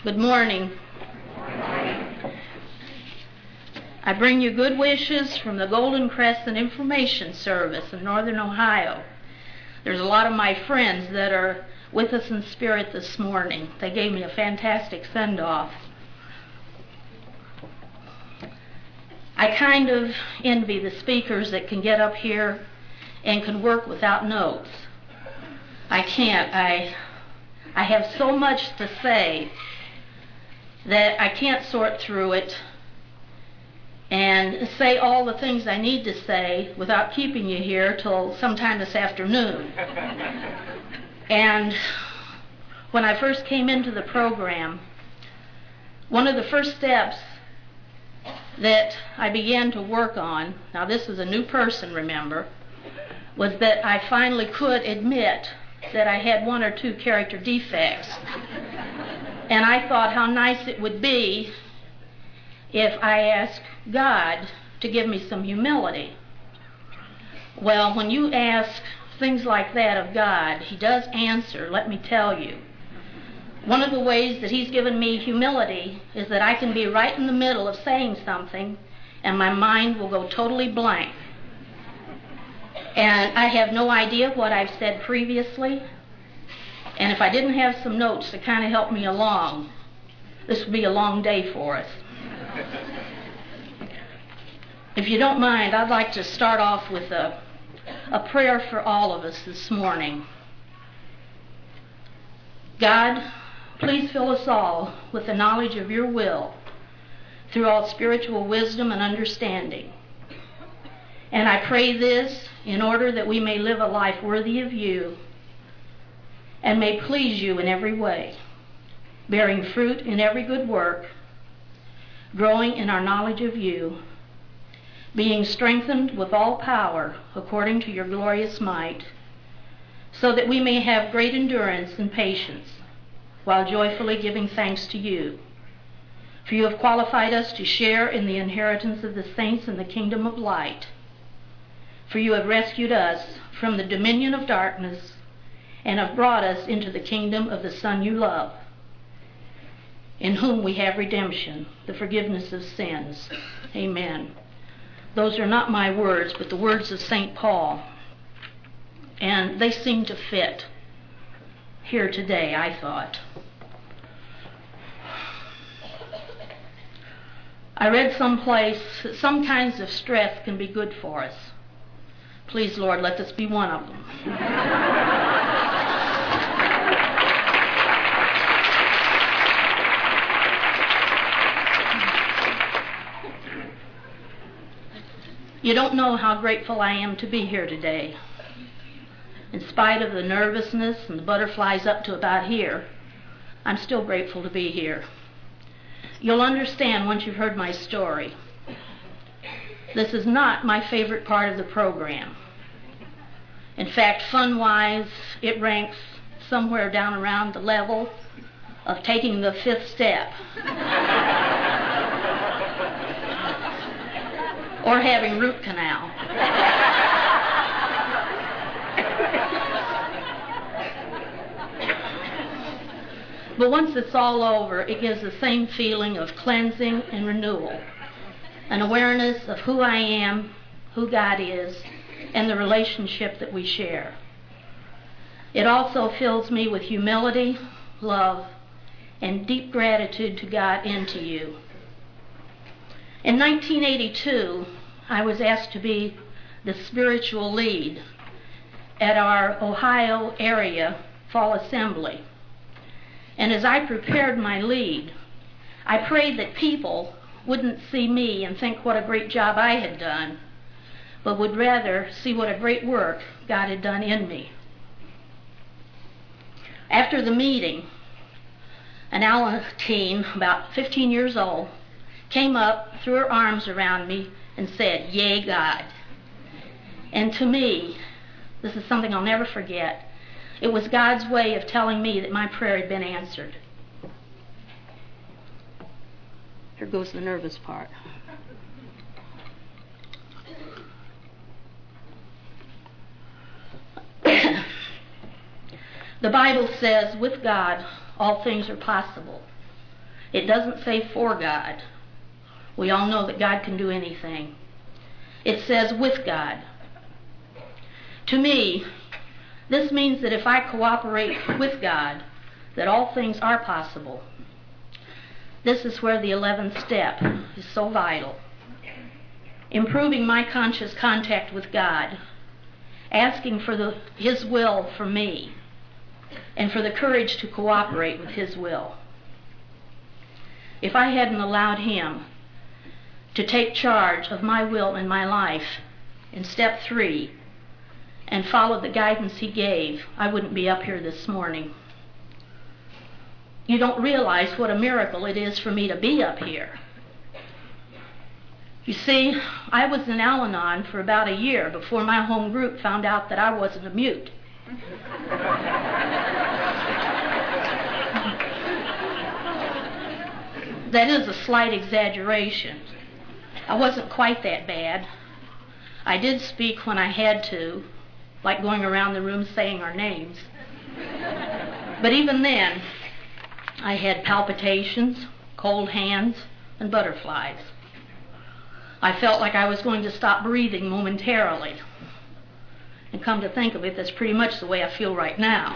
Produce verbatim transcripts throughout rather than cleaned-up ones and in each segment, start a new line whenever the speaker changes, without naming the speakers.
Good morning. I bring you good wishes from the Golden Crescent Information Service in Northern Ohio. There's a lot of my friends that are with us in spirit this morning. They gave me a fantastic send-off. I kind of envy the speakers that can get up here and can work without notes. I can't. I, I have so much to say that I can't sort through it and say all the things I need to say without keeping you here till sometime this afternoon. And when I first came into the program, one of the first steps that I began to work on, now this is a new person, remember, was that I finally could admit that I had one or two character defects. And I thought how nice it would be if I asked God to give me some humility. Well, when you ask things like that of God, He does answer, let me tell you. One of the ways that He's given me humility is that I can be right in the middle of saying something and my mind will go totally blank. And I have no idea what I've said previously. And if I didn't have some notes to kind of help me along, this would be a long day for us. If you don't mind, I'd like to start off with a, a prayer for all of us this morning. God, please fill us all with the knowledge of your will through all spiritual wisdom and understanding. And I pray this in order that we may live a life worthy of you and may please you in every way, bearing fruit in every good work, growing in our knowledge of you, being strengthened with all power according to your glorious might, so that we may have great endurance and patience, while joyfully giving thanks to you. For you have qualified us to share in the inheritance of the saints in the kingdom of light. For you have rescued us from the dominion of darkness and have brought us into the kingdom of the Son you love, in whom we have redemption, the forgiveness of sins. Amen. Those are not my words, but the words of Saint Paul. And they seem to fit here today, I thought. I read someplace that some kinds of stress can be good for us. Please, Lord, let this be one of them. You don't know how grateful I am to be here today. In spite of the nervousness and the butterflies up to about here, I'm still grateful to be here. You'll understand once you've heard my story. This is not my favorite part of the program. In fact, fun-wise, it ranks somewhere down around the level of taking the fifth step. Or having root canal. But once it's all over, it gives the same feeling of cleansing and renewal, an awareness of who I am, who God is, and the relationship that we share. It also fills me with humility, love, and deep gratitude to God and to you. In nineteen eighty-two, I was asked to be the spiritual lead at our Ohio area fall assembly. And as I prepared my lead, I prayed that people wouldn't see me and think what a great job I had done, but would rather see what a great work God had done in me. After the meeting, an Allen teen, about fifteen years old, came up, threw her arms around me, and said, "Yay, God." And to me, this is something I'll never forget. It was God's way of telling me that my prayer had been answered. Here goes the nervous part. The Bible says, with God, all things are possible. It doesn't say for God. We all know that God can do anything. It says with God. To me, this means that if I cooperate with God, that all things are possible. This is where the eleventh step is so vital. Improving my conscious contact with God, asking for the, His will for me, and for the courage to cooperate with His will. If I hadn't allowed Him to take charge of my will and my life in step three and followed the guidance He gave, I wouldn't be up here this morning. You don't realize what a miracle it is for me to be up here. You see, I was in Al-Anon for about a year before my home group found out that I wasn't a mute. That is a slight exaggeration. I wasn't quite that bad. I did speak when I had to, like going around the room saying our names. But even then, I had palpitations, cold hands, and butterflies. I felt like I was going to stop breathing momentarily. And come to think of it, that's pretty much the way I feel right now.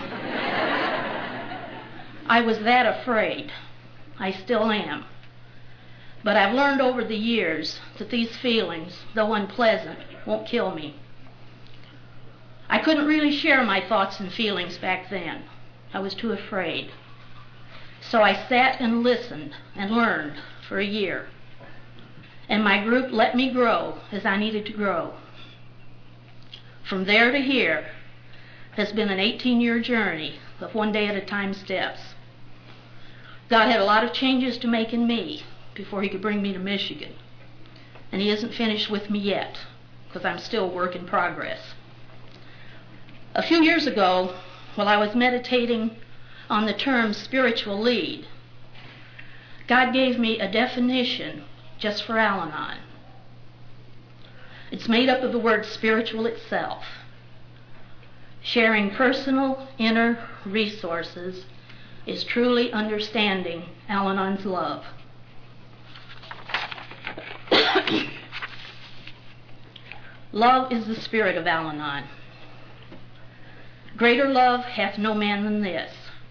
I was that afraid. I still am. But I've learned over the years that these feelings, though unpleasant, won't kill me. I couldn't really share my thoughts and feelings back then. I was too afraid. So I sat and listened and learned for a year. And my group let me grow as I needed to grow. From there to here has been an eighteen-year journey of one day at a time steps. God had a lot of changes to make in me before He could bring me to Michigan. And He isn't finished with me yet, because I'm still a work in progress. A few years ago, while I was meditating on the term spiritual lead, God gave me a definition just for Al-Anon. It's made up of the word spiritual itself. Sharing personal inner resources is truly understanding Al-Anon's love. Love is the spirit of Al-Anon. Greater love hath no man than this,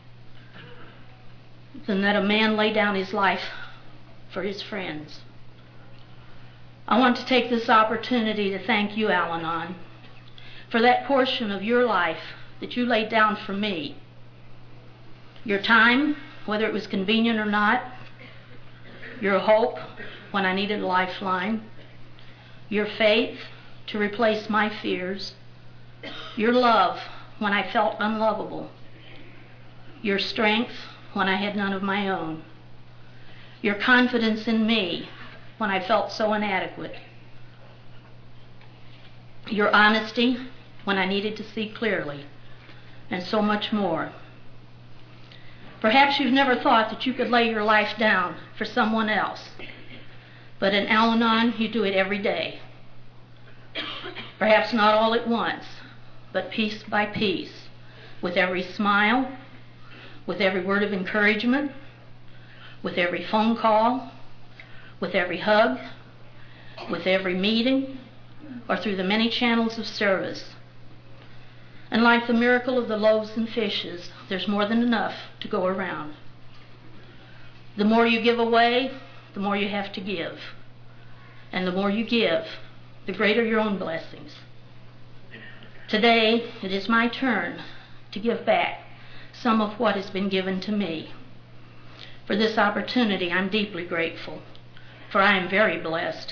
than that a man lay down his life for his friends. I want to take this opportunity to thank you, Al-Anon, for that portion of your life that you laid down for me. Your time, whether it was convenient or not, your hope when I needed a lifeline, your faith to replace my fears, your love when I felt unlovable, your strength when I had none of my own, your confidence in me when I felt so inadequate, your honesty when I needed to see clearly, and so much more. Perhaps you've never thought that you could lay your life down for someone else, but in Al-Anon you do it every day. Perhaps not all at once, but piece by piece, with every smile, with every word of encouragement, with every phone call, with every hug, with every meeting, or through the many channels of service. And like the miracle of the loaves and fishes, there's more than enough to go around. The more you give away, the more you have to give. And the more you give, the greater your own blessings. Today, it is my turn to give back some of what has been given to me. For this opportunity, I'm deeply grateful, for I am very blessed.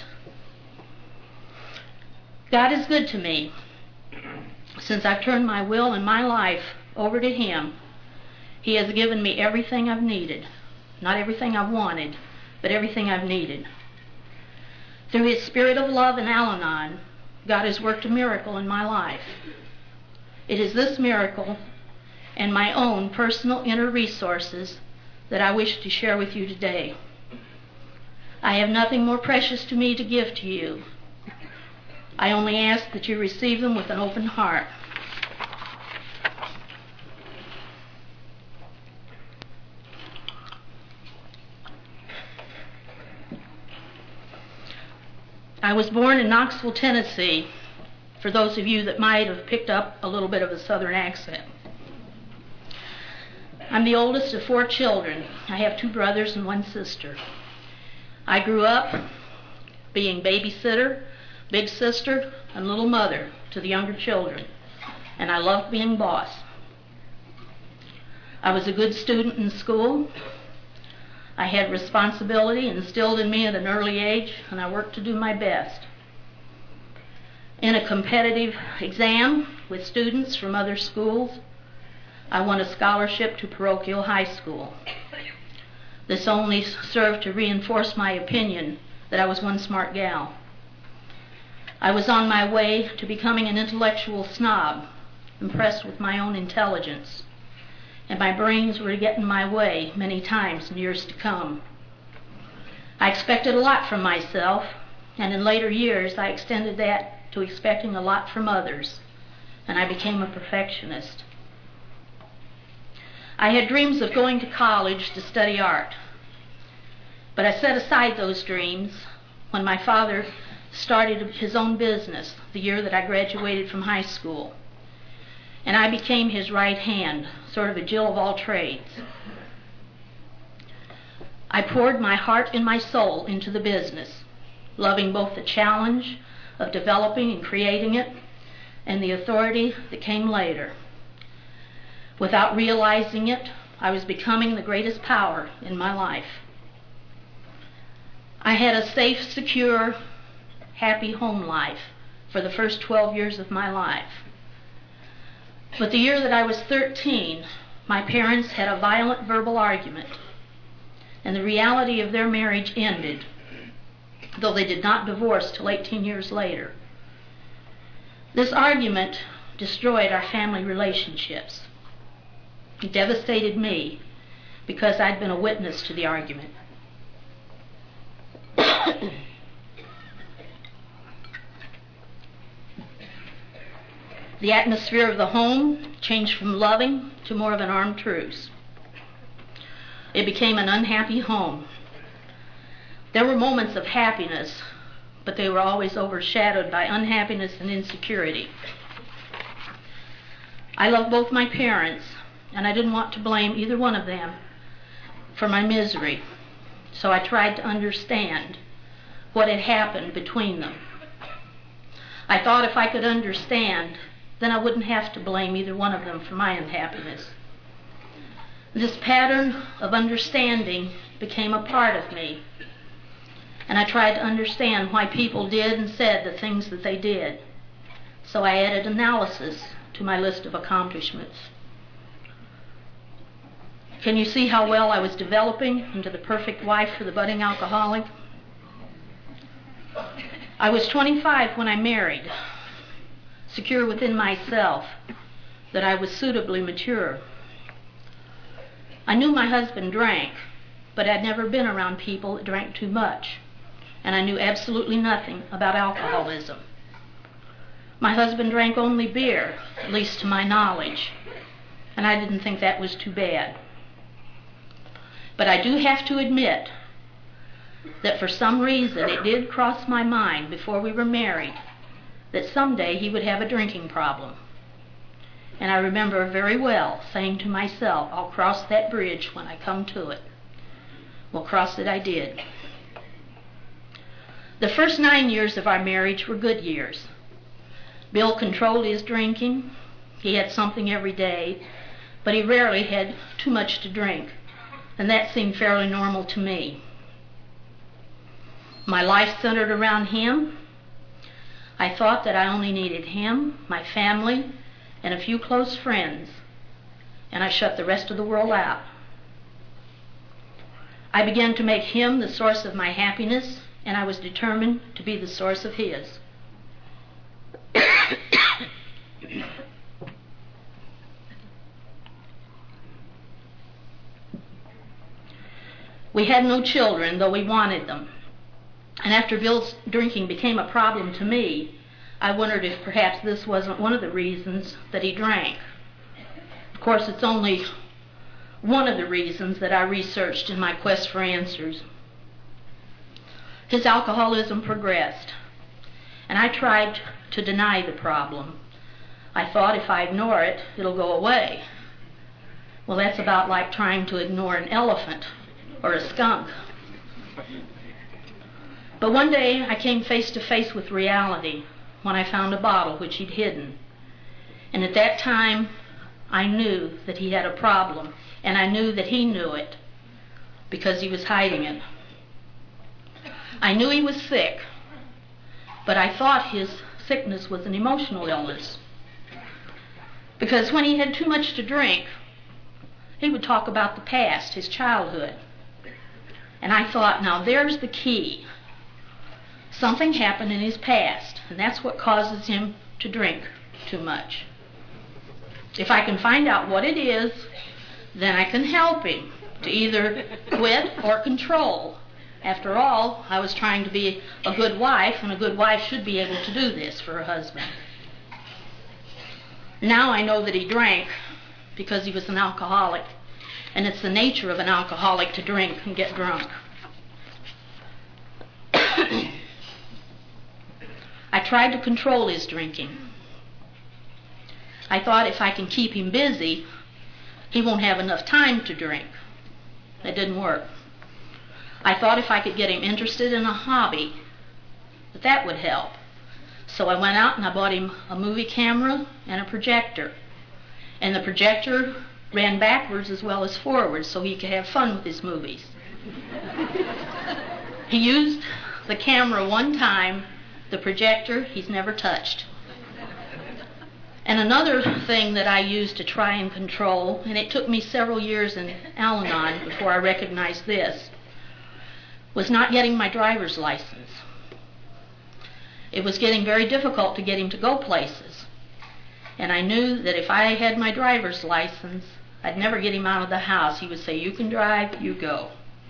God is good to me. Since I've turned my will and my life over to Him, He has given me everything I've needed. Not everything I've wanted, but everything I've needed. Through His spirit of love in Al-Anon, God has worked a miracle in my life. It is this miracle and my own personal inner resources that I wish to share with you today. I have nothing more precious to me to give to you. I only ask that you receive them with an open heart. I was born in Knoxville, Tennessee, for those of you that might have picked up a little bit of a southern accent. I'm the oldest of four children. I have two brothers and one sister. I grew up being babysitter, big sister, and little mother to the younger children, and I loved being boss. I was a good student in school. I had responsibility instilled in me at an early age, and I worked to do my best. In a competitive exam with students from other schools, I won a scholarship to parochial high school. This only served to reinforce my opinion that I was one smart gal. I was on my way to becoming an intellectual snob, impressed with my own intelligence, and my brains were to get in my way many times in years to come. I expected a lot from myself, and in later years I extended that to expecting a lot from others, and I became a perfectionist. I had dreams of going to college to study art, but I set aside those dreams when my father started his own business the year that I graduated from high school, and I became his right hand, sort of a Jill of all trades. I poured my heart and my soul into the business, loving both the challenge of developing and creating it and the authority that came later. Without realizing it, I was becoming the greatest power in my life. I had a safe, secure, happy home life for the first twelve years of my life. But the year that I was thirteen, my parents had a violent verbal argument, and the reality of their marriage ended, though they did not divorce till eighteen years later. This argument destroyed our family relationships. It devastated me because I'd been a witness to the argument. The atmosphere of the home changed from loving to more of an armed truce. It became an unhappy home. There were moments of happiness, but they were always overshadowed by unhappiness and insecurity. I loved both my parents, and I didn't want to blame either one of them for my misery, so I tried to understand what had happened between them. I thought if I could understand, then I wouldn't have to blame either one of them for my unhappiness. This pattern of understanding became a part of me, and I tried to understand why people did and said the things that they did. So I added analysis to my list of accomplishments. Can you see how well I was developing into the perfect wife for the budding alcoholic? I was twenty-five when I married, secure within myself that I was suitably mature. I knew my husband drank, but I'd never been around people that drank too much, and I knew absolutely nothing about alcoholism. My husband drank only beer, at least to my knowledge, and I didn't think that was too bad. But I do have to admit that for some reason it did cross my mind before we were married that someday he would have a drinking problem. And I remember very well saying to myself, I'll cross that bridge when I come to it. Well, cross it I did. The first nine years of our marriage were good years. Bill controlled his drinking. He had something every day, but he rarely had too much to drink, and that seemed fairly normal to me. My life centered around him. I thought that I only needed him, my family, and a few close friends, and I shut the rest of the world out. I began to make him the source of my happiness, and I was determined to be the source of his. We had no children, though we wanted them. And after Bill's drinking became a problem to me, I wondered if perhaps this wasn't one of the reasons that he drank. Of course, it's only one of the reasons that I researched in my quest for answers. His alcoholism progressed. And I tried to deny the problem. I thought if I ignore it, it'll go away. Well, that's about like trying to ignore an elephant or a skunk. But one day I came face to face with reality when I found a bottle which he'd hidden. And at that time, I knew that he had a problem, and I knew that he knew it because he was hiding it. I knew he was sick, but I thought his sickness was an emotional illness. Because when he had too much to drink, he would talk about the past, his childhood. And I thought, now there's the key. Something happened in his past, and that's what causes him to drink too much. If I can find out what it is, then I can help him to either quit or control. After all, I was trying to be a good wife, and a good wife should be able to do this for her husband. Now I know that he drank because he was an alcoholic, and it's the nature of an alcoholic to drink and get drunk. I tried to control his drinking. I thought if I can keep him busy, he won't have enough time to drink. That didn't work. I thought if I could get him interested in a hobby, that that would help. So I went out and I bought him a movie camera and a projector. And the projector ran backwards as well as forwards so he could have fun with his movies. He used the camera one time. The projector he's never touched. And another thing that I used to try and control, and it took me several years in Al-Anon before I recognized this, was not getting my driver's license. It was getting very difficult to get him to go places. And I knew that if I had my driver's license, I'd never get him out of the house. He would say, you can drive, you go.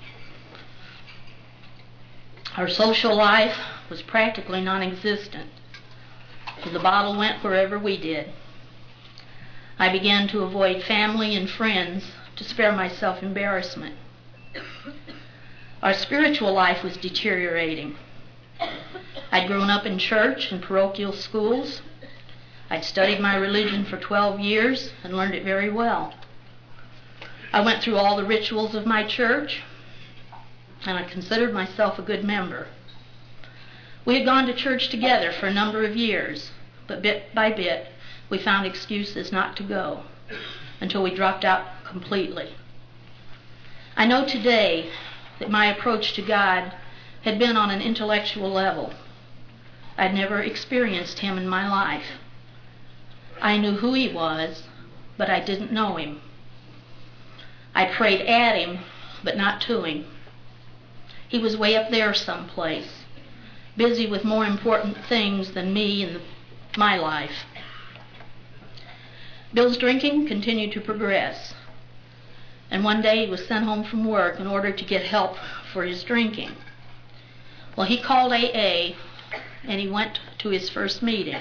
Our social life was practically non-existent. The bottle went wherever we did. I began to avoid family and friends to spare myself embarrassment. Our spiritual life was deteriorating. I'd grown up in church and parochial schools. I'd studied my religion for twelve years and learned it very well. I went through all the rituals of my church, and I considered myself a good member. We had gone to church together for a number of years, but bit by bit we found excuses not to go until we dropped out completely. I know today that my approach to God had been on an intellectual level. I'd never experienced him in my life. I knew who he was, but I didn't know him. I prayed at him, but not to him. He was way up there someplace, busy with more important things than me and my life. Bill's drinking continued to progress, and one day he was sent home from work in order to get help for his drinking. Well, he called A A, and he went to his first meeting.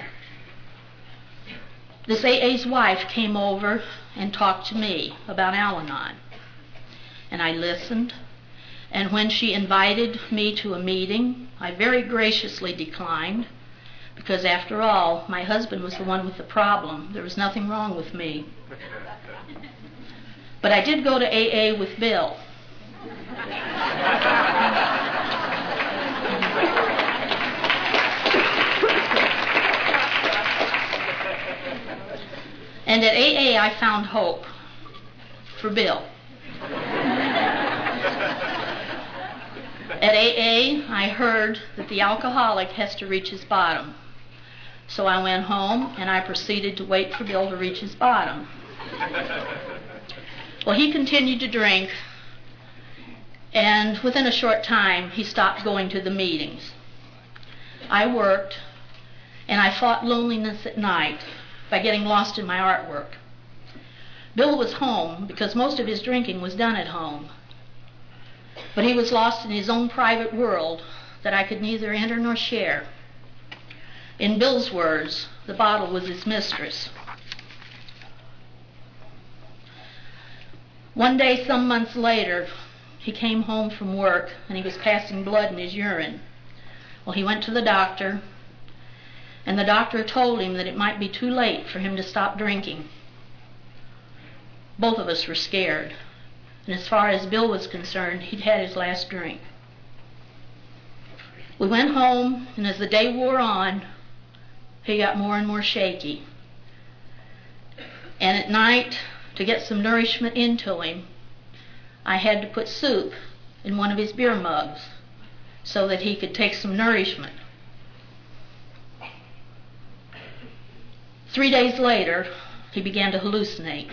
This A A's wife came over and talked to me about Al-Anon, and I listened. And when she invited me to a meeting, I very graciously declined, because after all, my husband was the one with the problem. There was nothing wrong with me. But I did go to A A with Bill. And at A A I found hope for Bill. At A A, I heard that the alcoholic has to reach his bottom. So I went home and I proceeded to wait for Bill to reach his bottom. Well, he continued to drink, and within a short time, he stopped going to the meetings. I worked, and I fought loneliness at night by getting lost in my artwork. Bill was home because most of his drinking was done at home. But he was lost in his own private world that I could neither enter nor share. In Bill's words, the bottle was his mistress. One day, some months later, he came home from work and he was passing blood in his urine. Well, he went to the doctor, and the doctor told him that it might be too late for him to stop drinking. Both of us were scared, and as far as Bill was concerned, he'd had his last drink. We went home, and as the day wore on, he got more and more shaky. And at night, to get some nourishment into him, I had to put soup in one of his beer mugs so that he could take some nourishment. Three days later, he began to hallucinate.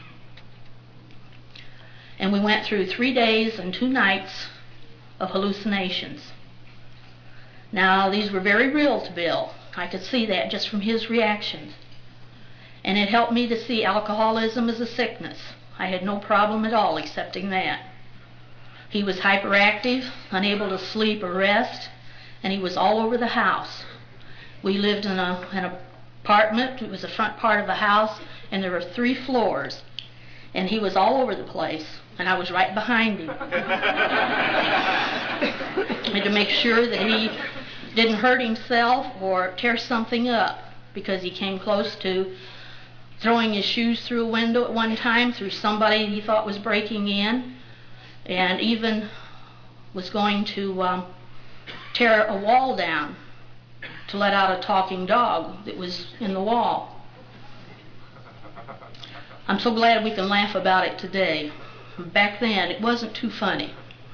And we went through three days and two nights of hallucinations. Now, these were very real to Bill. I could see that just from his reactions. And it helped me to see alcoholism as a sickness. I had no problem at all accepting that. He was hyperactive, unable to sleep or rest, and he was all over the house. We lived in a, an apartment. It was the front part of the house, and there were three floors. And he was all over the place, and I was right behind him. And to make sure that he didn't hurt himself or tear something up, because he came close to throwing his shoes through a window at one time, through somebody he thought was breaking in, and even was going to um, tear a wall down to let out a talking dog that was in the wall. I'm so glad we can laugh about it today. Back then, it wasn't too funny.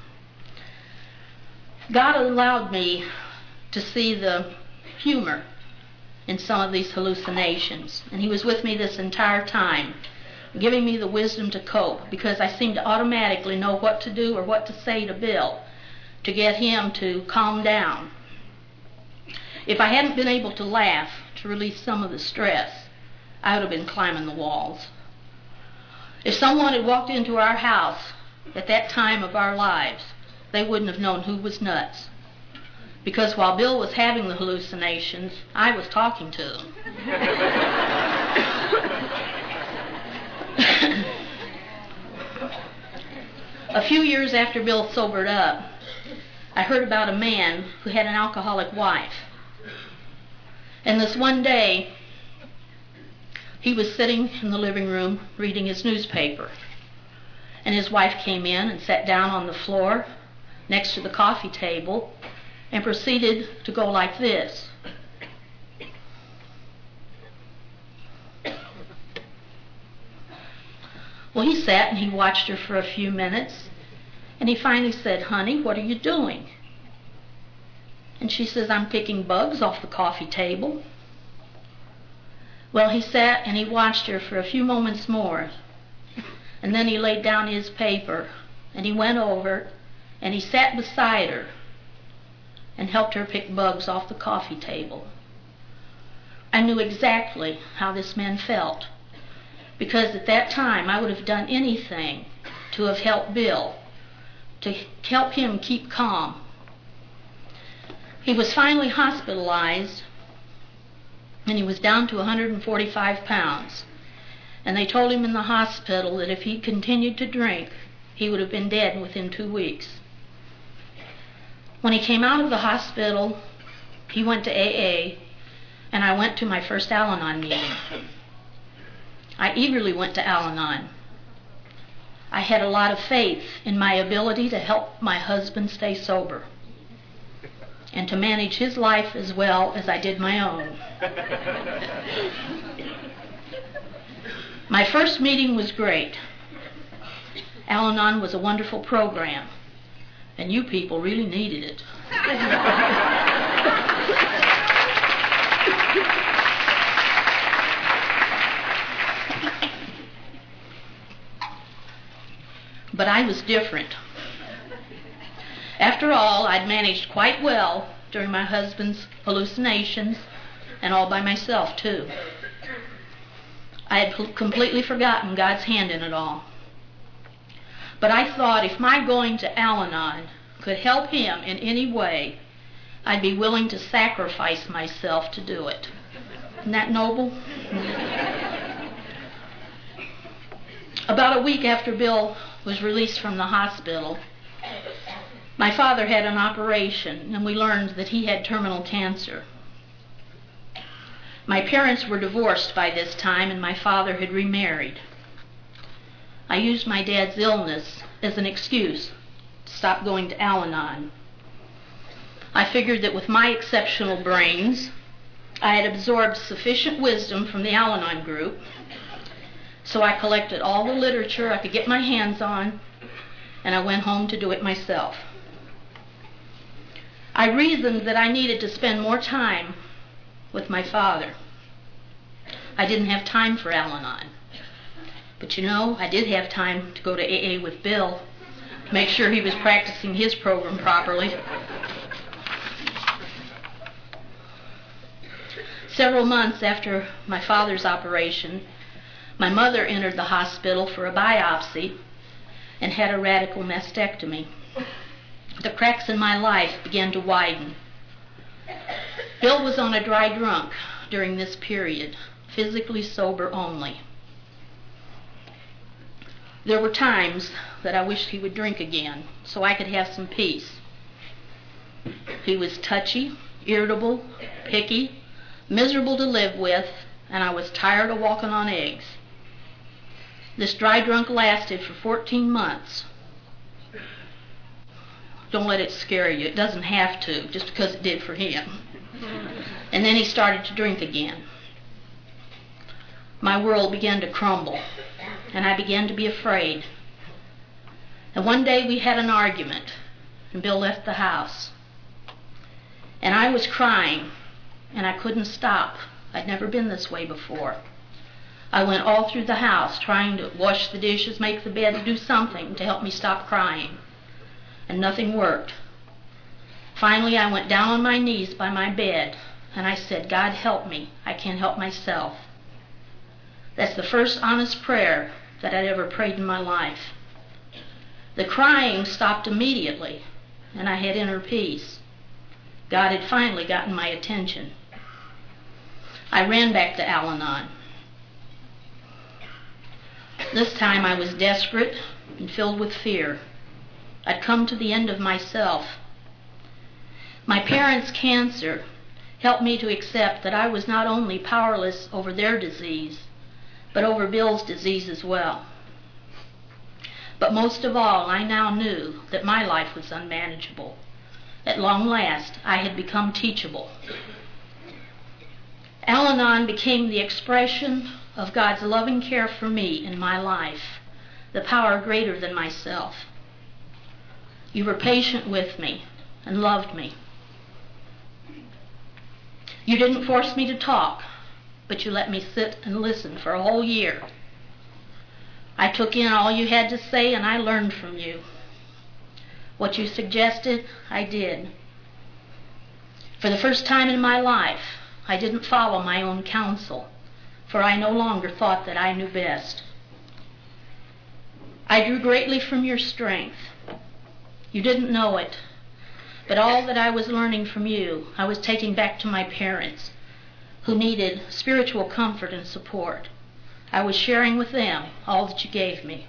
God allowed me to see the humor in some of these hallucinations, and he was with me this entire time, giving me the wisdom to cope, because I seemed to automatically know what to do or what to say to Bill to get him to calm down. If I hadn't been able to laugh to release some of the stress, I would have been climbing the walls. If someone had walked into our house at that time of our lives, they wouldn't have known who was nuts. Because while Bill was having the hallucinations, I was talking to them. A few years after Bill sobered up, I heard about a man who had an alcoholic wife. And this one day, he was sitting in the living room reading his newspaper. And his wife came in and sat down on the floor next to the coffee table and proceeded to go like this. Well, he sat and he watched her for a few minutes, and he finally said, "Honey, what are you doing?" And she says, "I'm picking bugs off the coffee table." Well, he sat and he watched her for a few moments more, and then he laid down his paper, and he went over and he sat beside her and helped her pick bugs off the coffee table. I knew exactly how this man felt, because at that time I would have done anything to have helped Bill, to help him keep calm. He was finally hospitalized, and he was down to one hundred forty-five pounds. And they told him in the hospital that if he continued to drink, he would have been dead within two weeks. When he came out of the hospital, he went to A A, and I went to my first Al-Anon meeting. I eagerly went to Al-Anon. I had a lot of faith in my ability to help my husband stay sober and to manage his life as well as I did my own. My first meeting was great. Al-Anon was a wonderful program, and you people really needed it. But I was different. After all, I'd managed quite well during my husband's hallucinations, and all by myself, too. I had completely forgotten God's hand in it all. But I thought if my going to Al-Anon could help him in any way, I'd be willing to sacrifice myself to do it. Isn't that noble? About a week after Bill was released from the hospital, my father had an operation, and we learned that he had terminal cancer. My parents were divorced by this time, and my father had remarried. I used my dad's illness as an excuse to stop going to Al-Anon. I figured that with my exceptional brains, I had absorbed sufficient wisdom from the Al-Anon group, so I collected all the literature I could get my hands on, and I went home to do it myself. I reasoned that I needed to spend more time with my father. I didn't have time for Al-Anon. But you know, I did have time to go to A A with Bill, make sure he was practicing his program properly. Several months after my father's operation, my mother entered the hospital for a biopsy and had a radical mastectomy. The cracks in my life began to widen. Bill was on a dry drunk during this period, physically sober only. There were times that I wished he would drink again so I could have some peace. He was touchy, irritable, picky, miserable to live with, and I was tired of walking on eggs. This dry drunk lasted for fourteen months. Don't let it scare you. It doesn't have to, just because it did for him. And then he started to drink again. My world began to crumble, and I began to be afraid. And one day we had an argument, and Bill left the house. And I was crying, and I couldn't stop. I'd never been this way before. I went all through the house trying to wash the dishes, make the bed, do something to help me stop crying. And nothing worked. Finally, I went down on my knees by my bed, and I said, God help me. I can't help myself. That's the first honest prayer that I'd ever prayed in my life. The crying stopped immediately, and I had inner peace. God had finally gotten my attention. I ran back to Al-Anon. This time I was desperate and filled with fear. I'd come to the end of myself. My parents' cancer helped me to accept that I was not only powerless over their disease, but over Bill's disease as well. But most of all, I now knew that my life was unmanageable. At long last, I had become teachable. Al-Anon became the expression of God's loving care for me in my life, the power greater than myself. You were patient with me and loved me. You didn't force me to talk, but you let me sit and listen for a whole year. I took in all you had to say, and I learned from you. What you suggested, I did. For the first time in my life, I didn't follow my own counsel, for I no longer thought that I knew best. I drew greatly from your strength. You didn't know it, but all that I was learning from you, I was taking back to my parents, who needed spiritual comfort and support. I was sharing with them all that you gave me.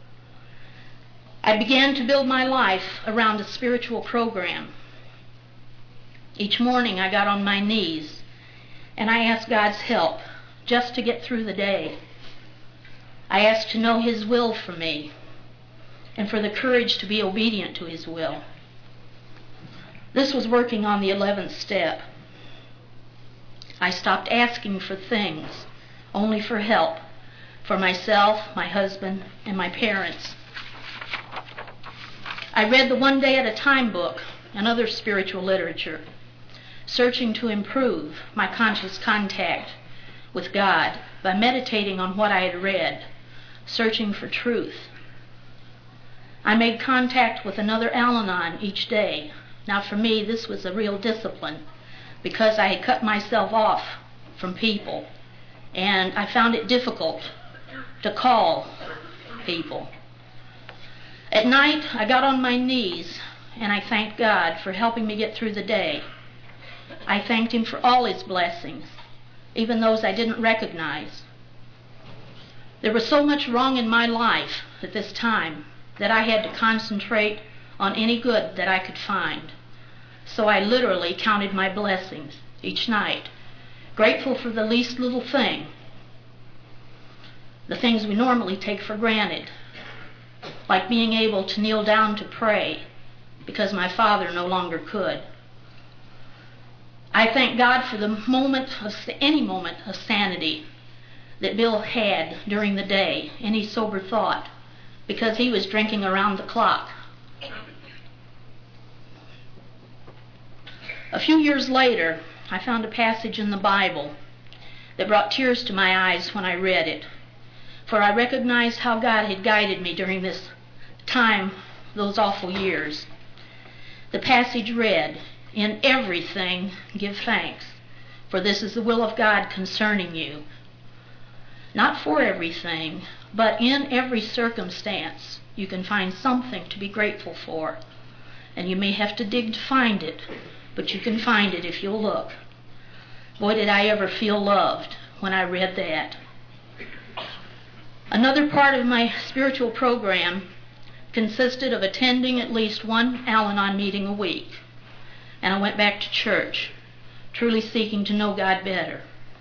I began to build my life around a spiritual program. Each morning I got on my knees and I asked God's help just to get through the day. I asked to know His will for me and for the courage to be obedient to His will. This was working on the eleventh step. I stopped asking for things, only for help, for myself, my husband, and my parents. I read the One Day at a Time book and other spiritual literature, searching to improve my conscious contact with God by meditating on what I had read, searching for truth. I made contact with another Al-Anon each day. Now for me, this was a real discipline because I had cut myself off from people, and I found it difficult to call people. At night, I got on my knees and I thanked God for helping me get through the day. I thanked Him for all His blessings, even those I didn't recognize. There was so much wrong in my life at this time that I had to concentrate on any good that I could find. So I literally counted my blessings each night, grateful for the least little thing, the things we normally take for granted, like being able to kneel down to pray because my father no longer could. I thank God for the moment of any moment of sanity that Bill had during the day, any sober thought, because he was drinking around the clock. A few years later, I found a passage in the Bible that brought tears to my eyes when I read it, for I recognized how God had guided me during this time, those awful years. The passage read, "In everything give thanks, for this is the will of God concerning you." Not for everything, but in every circumstance, you can find something to be grateful for. And you may have to dig to find it, but you can find it if you'll look. Boy, did I ever feel loved when I read that. Another part of my spiritual program consisted of attending at least one Al-Anon meeting a week. And I went back to church, truly seeking to know God better.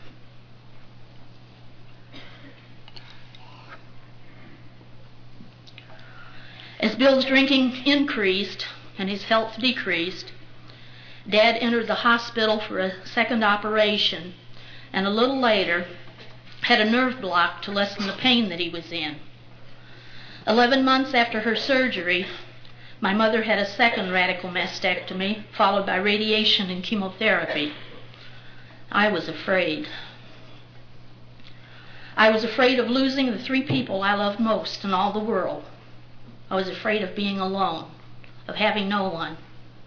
As Bill's drinking increased and his health decreased, Dad entered the hospital for a second operation, and a little later had a nerve block to lessen the pain that he was in. Eleven months after her surgery, my mother had a second radical mastectomy, followed by radiation and chemotherapy. I was afraid. I was afraid of losing the three people I loved most in all the world. I was afraid of being alone, of having no one.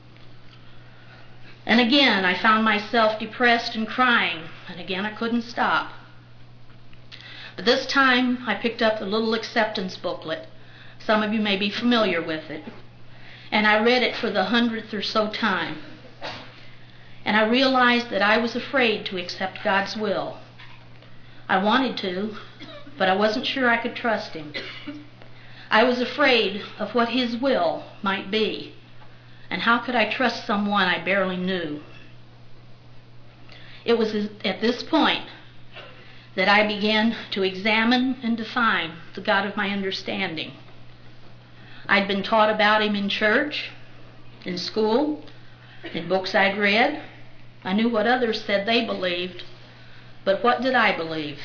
And again, I found myself depressed and crying, and again I couldn't stop. But this time, I picked up the little acceptance booklet. Some of you may be familiar with it. And I read it for the hundredth or so time. And I realized that I was afraid to accept God's will. I wanted to, but I wasn't sure I could trust Him. I was afraid of what His will might be, and how could I trust someone I barely knew? It was at this point that I began to examine and define the God of my understanding. I'd been taught about Him in church, in school, in books I'd read. I knew what others said they believed, but what did I believe?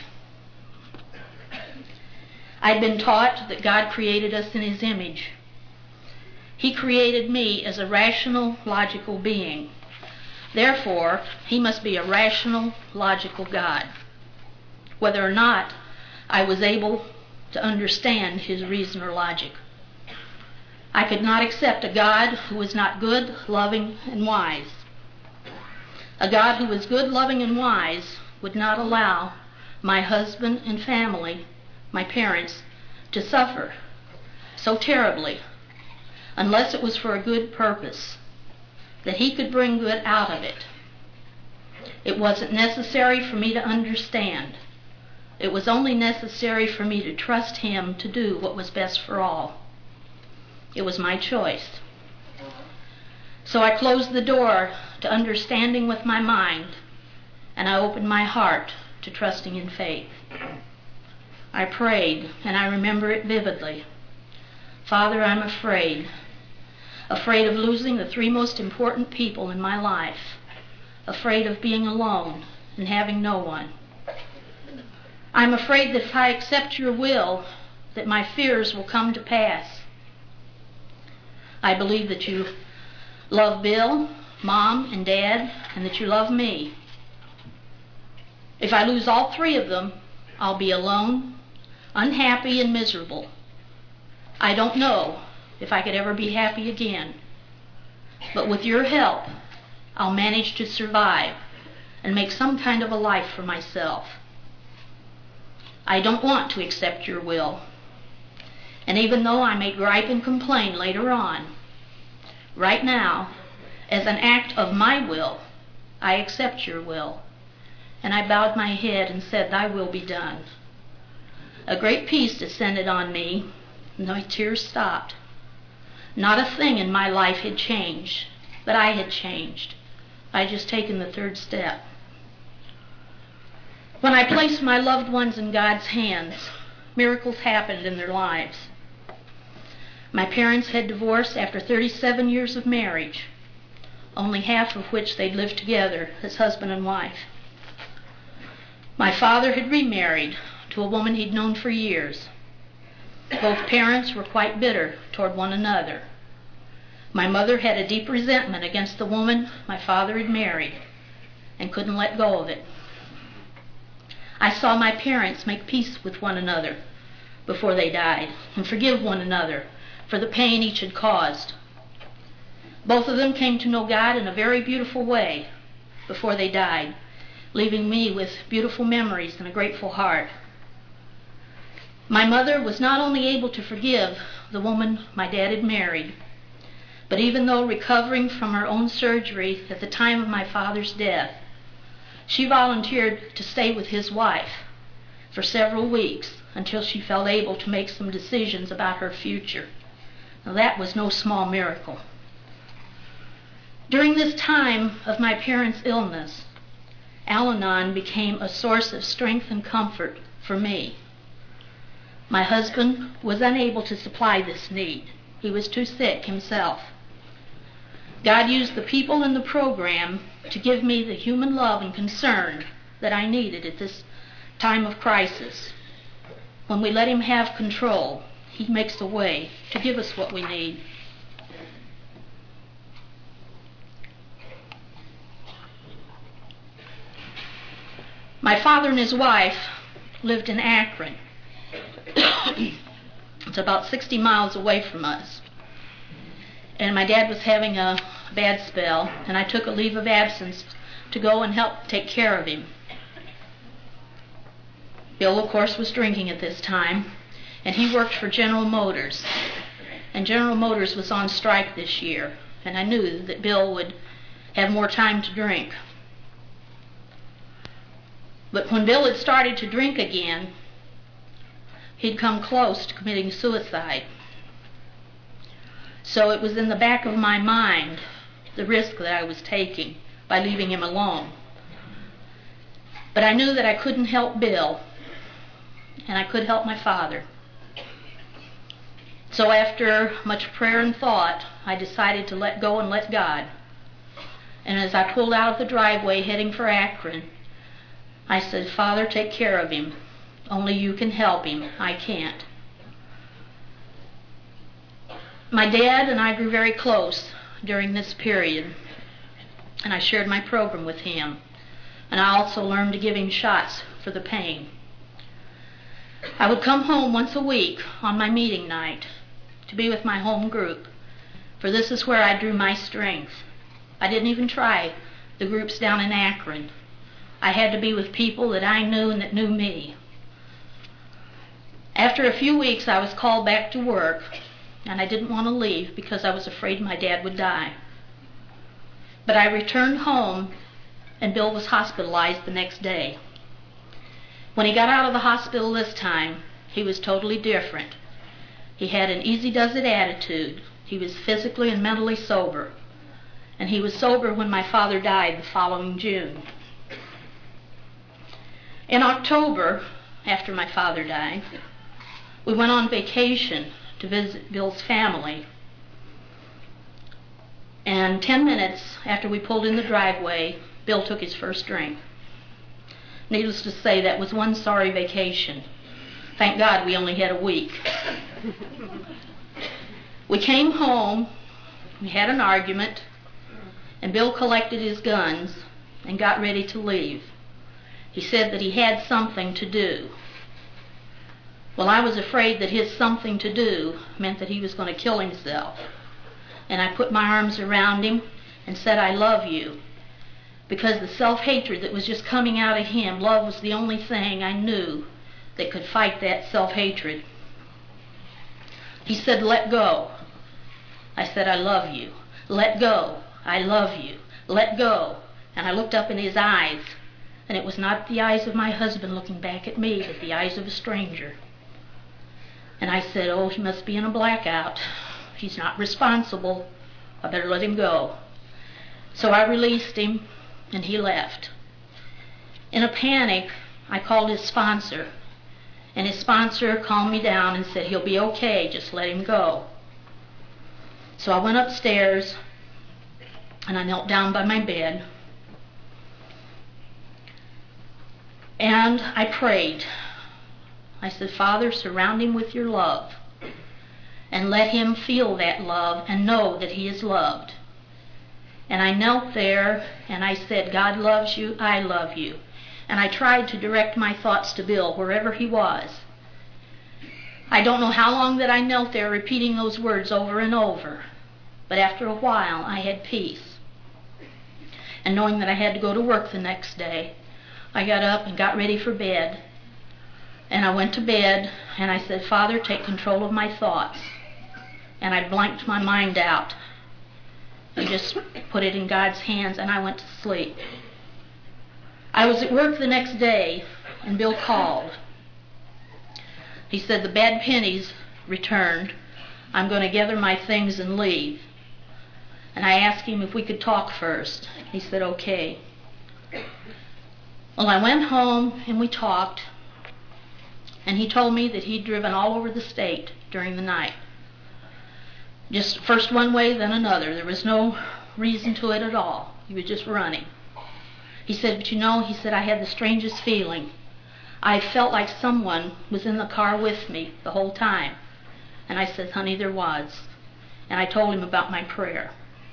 I'd been taught that God created us in His image. He created me as a rational, logical being. Therefore, He must be a rational, logical God, whether or not I was able to understand His reason or logic. I could not accept a God who was not good, loving, and wise. A God who was good, loving, and wise would not allow my husband and family, my parents, to suffer so terribly unless it was for a good purpose, that He could bring good out of it. It wasn't necessary for me to understand. It was only necessary for me to trust Him to do what was best for all. It was my choice. So I closed the door to understanding with my mind, and I opened my heart to trusting in faith. I prayed, and I remember it vividly. Father, I'm afraid. Afraid of losing the three most important people in my life. Afraid of being alone and having no one. I'm afraid that if I accept your will, that my fears will come to pass. I believe that you love Bill, Mom, and Dad, and that you love me. If I lose all three of them, I'll be alone, unhappy, and miserable. I don't know if I could ever be happy again. But with your help, I'll manage to survive and make some kind of a life for myself. I don't want to accept your will. And even though I may gripe and complain later on, right now, as an act of my will, I accept your will. And I bowed my head and said, Thy will be done. A great peace descended on me, and my tears stopped. Not a thing in my life had changed, but I had changed. I had just taken the third step. When I placed my loved ones in God's hands, miracles happened in their lives. My parents had divorced after thirty-seven years of marriage, only half of which they'd lived together as husband and wife. My father had remarried to a woman he'd known for years. Both parents were quite bitter toward one another. My mother had a deep resentment against the woman my father had married and couldn't let go of it. I saw my parents make peace with one another before they died and forgive one another for the pain each had caused. Both of them came to know God in a very beautiful way before they died, leaving me with beautiful memories and a grateful heart. My mother was not only able to forgive the woman my dad had married, but even though recovering from her own surgery at the time of my father's death, she volunteered to stay with his wife for several weeks until she felt able to make some decisions about her future. Now, that was no small miracle. During this time of my parents' illness, Al-Anon became a source of strength and comfort for me. My husband was unable to supply this need. He was too sick himself. God used the people in the program to give me the human love and concern that I needed at this time of crisis. When we let Him have control, He makes a way to give us what we need. My father and his wife lived in Akron. It's about sixty miles away from us. And my dad was having a bad spell, and I took a leave of absence to go and help take care of him. Bill, of course, was drinking at this time, and he worked for General Motors. And General Motors was on strike this year, and I knew that Bill would have more time to drink. But when Bill had started to drink again, he'd come close to committing suicide. So it was in the back of my mind, the risk that I was taking by leaving him alone. But I knew that I couldn't help Bill, and I could help my father. So after much prayer and thought, I decided to let go and let God. And as I pulled out of the driveway heading for Akron, I said, Father, take care of him. Only you can help him. I can't. My dad and I grew very close during this period, and I shared my program with him. And I also learned to give him shots for the pain. I would come home once a week on my meeting night to be with my home group, for this is where I drew my strength. I didn't even try the groups down in Akron. I had to be with people that I knew and that knew me. After a few weeks, I was called back to work, and I didn't want to leave because I was afraid my dad would die. But I returned home, and Bill was hospitalized the next day. When he got out of the hospital this time, he was totally different. He had an easy-does-it attitude. He was physically and mentally sober. And he was sober when my father died the following June. In October, after my father died, we went on vacation to visit Bill's family. And ten minutes after we pulled in the driveway, Bill took his first drink. Needless to say, that was one sorry vacation. Thank God we only had a week. We came home, we had an argument, and Bill collected his guns and got ready to leave. He said that he had something to do. Well, I was afraid that his something to do meant that he was going to kill himself. And I put my arms around him and said, I love you. Because the self-hatred that was just coming out of him, love was the only thing I knew that could fight that self-hatred. He said, let go. I said, I love you. Let go. I love you. Let go. And I looked up in his eyes, and it was not the eyes of my husband looking back at me, but the eyes of a stranger. And I said, oh, he must be in a blackout. He's not responsible. I better let him go. So I released him, and he left. In a panic, I called his sponsor, and his sponsor calmed me down and said, he'll be okay, just let him go. So I went upstairs, and I knelt down by my bed, and I prayed. I said, Father, surround him with your love, and let him feel that love and know that he is loved. And I knelt there, and I said, God loves you, I love you. And I tried to direct my thoughts to Bill wherever he was. I don't know how long that I knelt there repeating those words over and over, but after a while I had peace. And knowing that I had to go to work the next day, I got up and got ready for bed. And I went to bed, and I said, Father, take control of my thoughts. And I blanked my mind out and just put it in God's hands, and I went to sleep. I was at work the next day, and Bill called. He said, the bad pennies returned. I'm going to gather my things and leave. And I asked him if we could talk first. He said, okay. Well, I went home, and we talked, and he told me that he'd driven all over the state during the night. Just first one way, then another. There was no reason to it at all. He was just running. He said, but you know, he said, I had the strangest feeling. I felt like someone was in the car with me the whole time. And I said, honey, there was. And I told him about my prayer.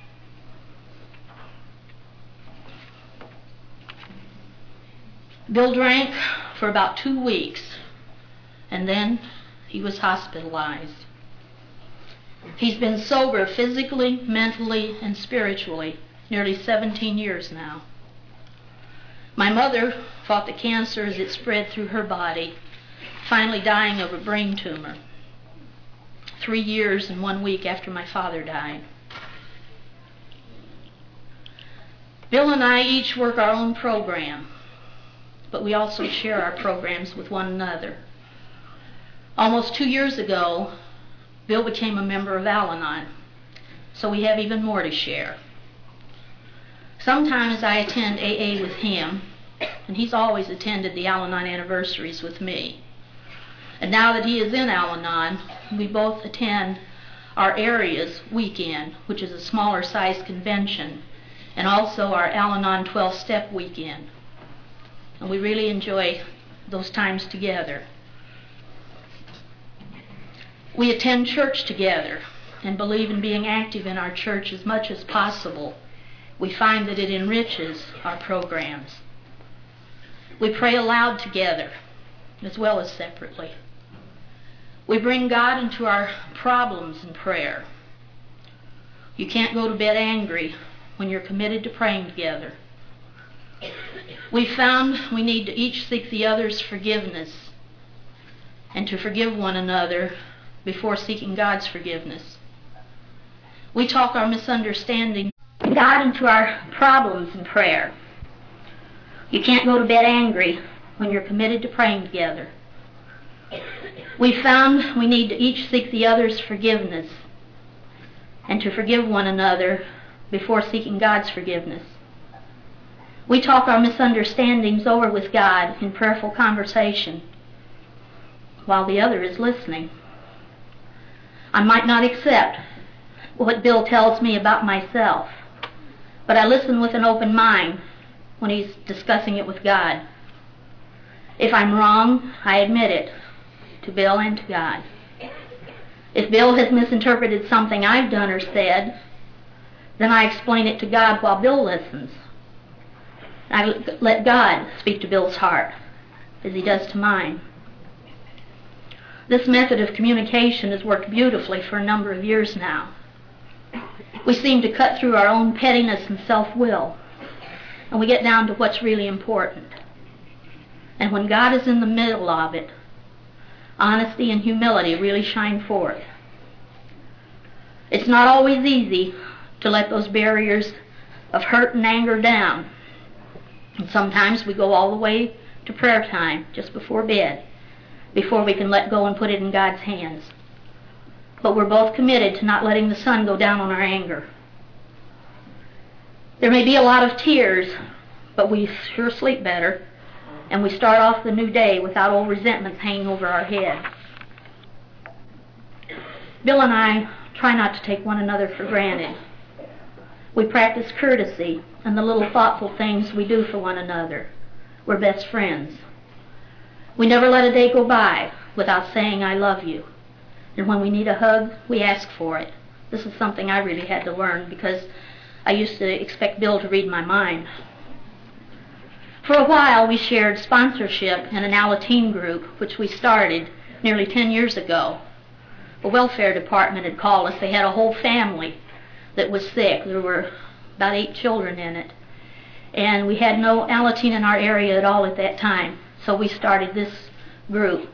Bill drank for about two weeks, and then he was hospitalized. He's been sober physically, mentally, and spiritually nearly seventeen years now. My mother fought the cancer as it spread through her body, finally dying of a brain tumor, three years and one week after my father died. Bill and I each work our own program, but we also share our programs with one another. Almost two years ago, Bill became a member of Al-Anon, so we have even more to share. Sometimes I attend A A with him, and he's always attended the Al-Anon anniversaries with me. And now that he is in Al-Anon, we both attend our area's weekend, which is a smaller size convention, and also our Al-Anon twelve-step weekend. And we really enjoy those times together. We attend church together and believe in being active in our church as much as possible. We find that it enriches our programs. We pray aloud together as well as separately. We bring God into our problems in prayer. You can't go to bed angry when you're committed to praying together. We found we need to each seek the other's forgiveness and to forgive one another before seeking God's forgiveness. We talk our misunderstanding God into our problems in prayer. You can't go to bed angry when you're committed to praying together. We found we need to each seek the other's forgiveness and to forgive one another before seeking God's forgiveness. We talk our misunderstandings over with God in prayerful conversation while the other is listening. I might not accept what Bill tells me about myself, but I listen with an open mind when he's discussing it with God. If I'm wrong, I admit it to Bill and to God. If Bill has misinterpreted something I've done or said, then I explain it to God while Bill listens. I let God speak to Bill's heart as he does to mine. This method of communication has worked beautifully for a number of years now. We seem to cut through our own pettiness and self-will, and we get down to what's really important. And when God is in the middle of it, honesty and humility really shine forth. It's not always easy to let those barriers of hurt and anger down. And sometimes we go all the way to prayer time just before bed, before we can let go and put it in God's hands. But we're both committed to not letting the sun go down on our anger. There may be a lot of tears, but we sure sleep better, and we start off the new day without old resentments hanging over our head. Bill and I try not to take one another for granted. We practice courtesy and the little thoughtful things we do for one another. We're best friends. We never let a day go by without saying, "I love you." And when we need a hug, we ask for it. This is something I really had to learn because I used to expect Bill to read my mind. For a while, we shared sponsorship in an Alateen group, which we started nearly ten years ago. The welfare department had called us. They had a whole family that was sick. There were about eight children in it. And we had no Alateen in our area at all at that time, so we started this group.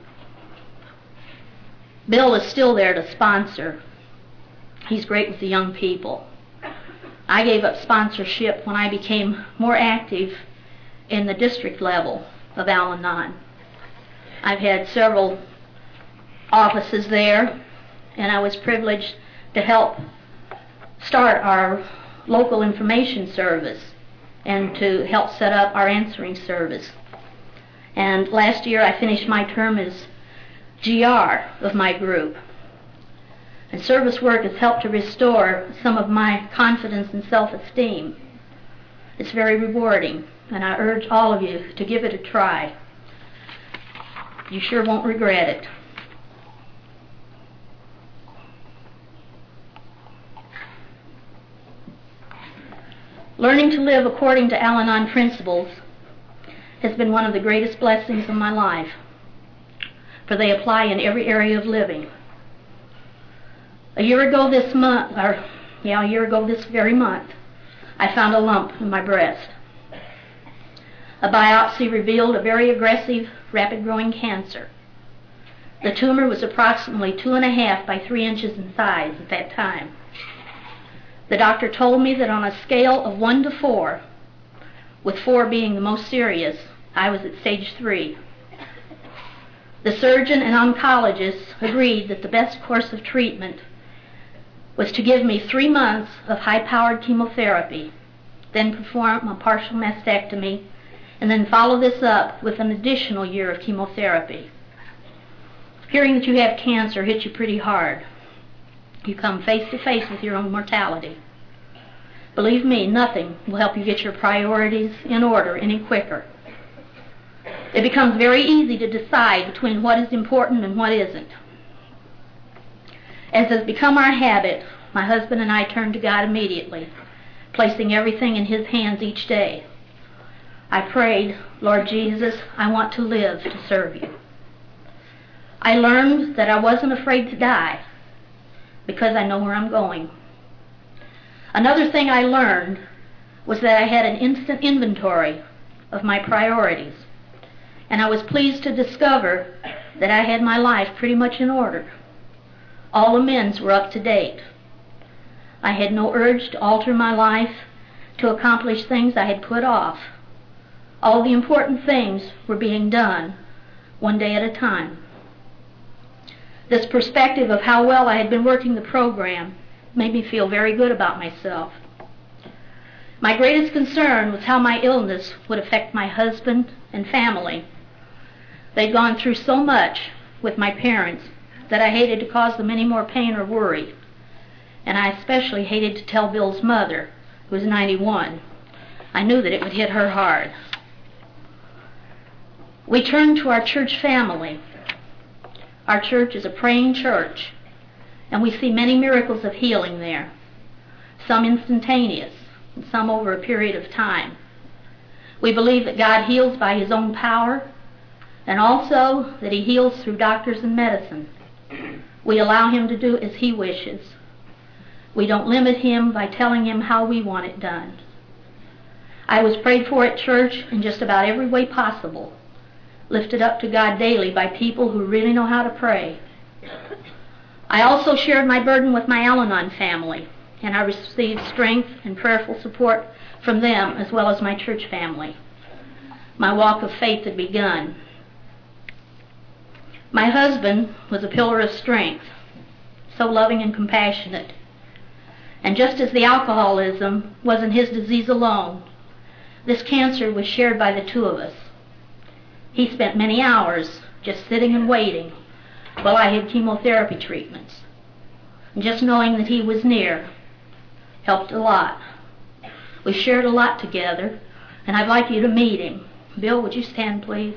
Bill is still there to sponsor. He's great with the young people. I gave up sponsorship when I became more active in the district level of Al-Anon. I've had several offices there, and I was privileged to help start our local information service and to help set up our answering service. And last year I finished my term as G R of my group. And service work has helped to restore some of my confidence and self-esteem. It's very rewarding, and I urge all of you to give it a try. You sure won't regret it. Learning to live according to Al-Anon principles has been one of the greatest blessings of my life, for they apply in every area of living. A year ago this month, or yeah, a year ago this very month, I found a lump in my breast. A biopsy revealed a very aggressive, rapid-growing cancer. The tumor was approximately two and a half by three inches in size at that time. The doctor told me that on a scale of one to four, with four being the most serious, I was at stage three. The surgeon and oncologist agreed that the best course of treatment was to give me three months of high-powered chemotherapy, then perform a partial mastectomy, and then follow this up with an additional year of chemotherapy. Hearing that you have cancer hits you pretty hard. You come face to face with your own mortality. Believe me, nothing will help you get your priorities in order any quicker. It becomes very easy to decide between what is important and what isn't. As has become our habit, my husband and I turned to God immediately, placing everything in His hands each day. I prayed, "Lord Jesus, I want to live to serve you." I learned that I wasn't afraid to die because I know where I'm going. Another thing I learned was that I had an instant inventory of my priorities, and I was pleased to discover that I had my life pretty much in order. All amends were up to date. I had no urge to alter my life to accomplish things I had put off. All the important things were being done one day at a time. This perspective of how well I had been working the program made me feel very good about myself. My greatest concern was how my illness would affect my husband and family. They'd gone through so much with my parents that I hated to cause them any more pain or worry. And I especially hated to tell Bill's mother, who was ninety-one. I knew that it would hit her hard. We turned to our church family. Our church is a praying church, and we see many miracles of healing there, some instantaneous, and some over a period of time. We believe that God heals by His own power, and also that He heals through doctors and medicine. We allow Him to do as He wishes. We don't limit Him by telling Him how we want it done. I was prayed for at church in just about every way possible, lifted up to God daily by people who really know how to pray. I also shared my burden with my Al-Anon family, and I received strength and prayerful support from them as well as my church family. My walk of faith had begun. My husband was a pillar of strength, so loving and compassionate. And just as the alcoholism wasn't his disease alone, this cancer was shared by the two of us. He spent many hours just sitting and waiting while I had chemotherapy treatments. And just knowing that he was near helped a lot. We shared a lot together, and I'd like you to meet him. Bill, would you stand, please?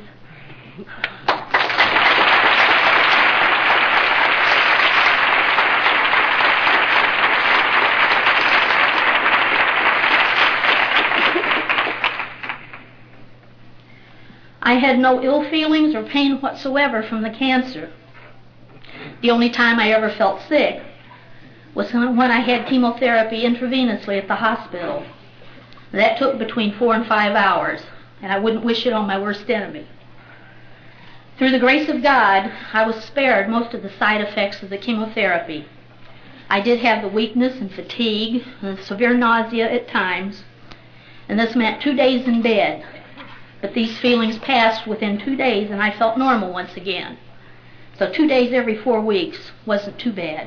I had no ill feelings or pain whatsoever from the cancer. The only time I ever felt sick was when I had chemotherapy intravenously at the hospital. That took between four and five hours, and I wouldn't wish it on my worst enemy. Through the grace of God, I was spared most of the side effects of the chemotherapy. I did have the weakness and fatigue and severe nausea at times, and this meant two days in bed. But these feelings passed within two days, and I felt normal once again. So two days every four weeks wasn't too bad.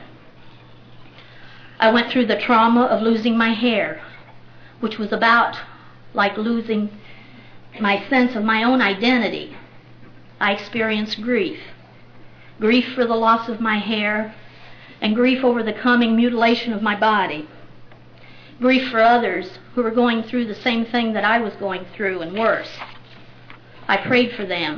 I went through the trauma of losing my hair, which was about like losing my sense of my own identity. I experienced grief. Grief for the loss of my hair, and grief over the coming mutilation of my body. Grief for others who were going through the same thing that I was going through and worse. I prayed for them.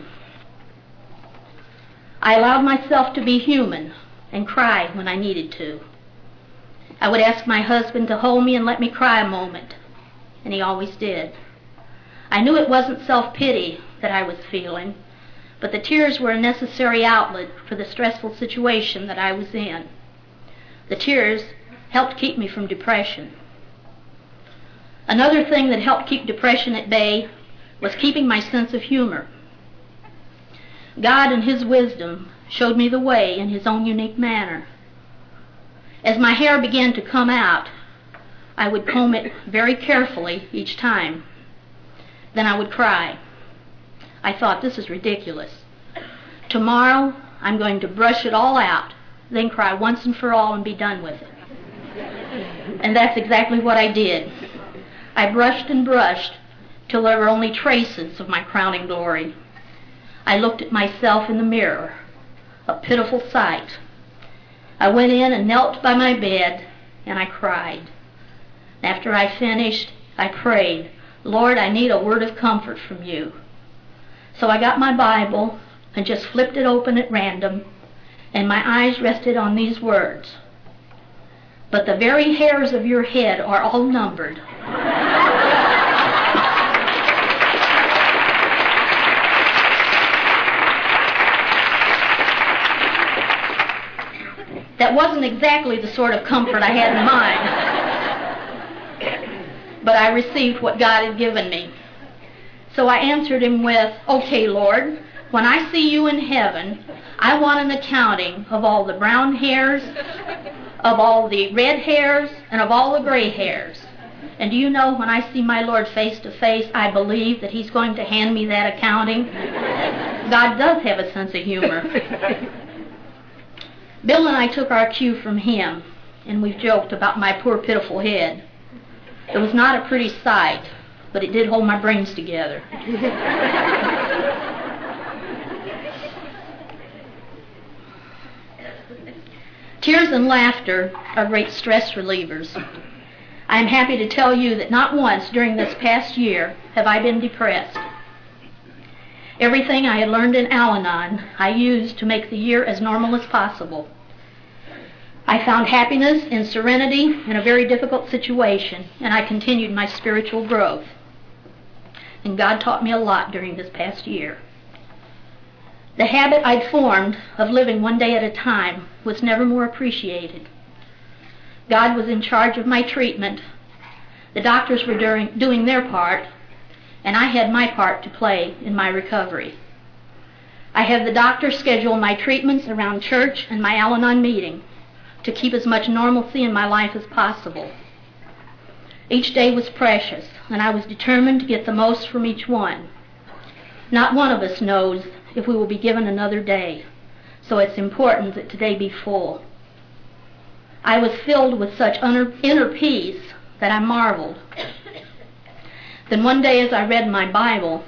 I allowed myself to be human and cry when I needed to. I would ask my husband to hold me and let me cry a moment, and he always did. I knew it wasn't self-pity that I was feeling, but the tears were a necessary outlet for the stressful situation that I was in. The tears helped keep me from depression. Another thing that helped keep depression at bay was keeping my sense of humor. God in His wisdom showed me the way in His own unique manner. As my hair began to come out, I would comb it very carefully each time. Then I would cry. I thought, this is ridiculous. Tomorrow, I'm going to brush it all out, then cry once and for all and be done with it. And that's exactly what I did. I brushed and brushed till there were only traces of my crowning glory. I looked at myself in the mirror, a pitiful sight. I went in and knelt by my bed, and I cried. After I finished, I prayed, Lord, I need a word of comfort from you. So I got my Bible and just flipped it open at random, and my eyes rested on these words. But the very hairs of your head are all numbered. That wasn't exactly the sort of comfort I had in mind. But I received what God had given me. So I answered Him with, okay, Lord, when I see you in heaven, I want an accounting of all the brown hairs, of all the red hairs, and of all the gray hairs. And do you know, when I see my Lord face to face, I believe that He's going to hand me that accounting. God does have a sense of humor. Bill and I took our cue from him, and we've joked about my poor pitiful head. It was not a pretty sight, but it did hold my brains together. Tears and laughter are great stress relievers. I am happy to tell you that not once during this past year have I been depressed. Everything I had learned in Al-Anon I used to make the year as normal as possible. I found happiness and serenity in a very difficult situation, and I continued my spiritual growth. And God taught me a lot during this past year. The habit I'd formed of living one day at a time was never more appreciated. God was in charge of my treatment. The doctors were doing, doing their part, and I had my part to play in my recovery. I had the doctor schedule my treatments around church and my Al-Anon meeting to keep as much normalcy in my life as possible. Each day was precious, and I was determined to get the most from each one. Not one of us knows if we will be given another day, so it's important that today be full. I was filled with such inner peace that I marveled. Then one day as I read my Bible,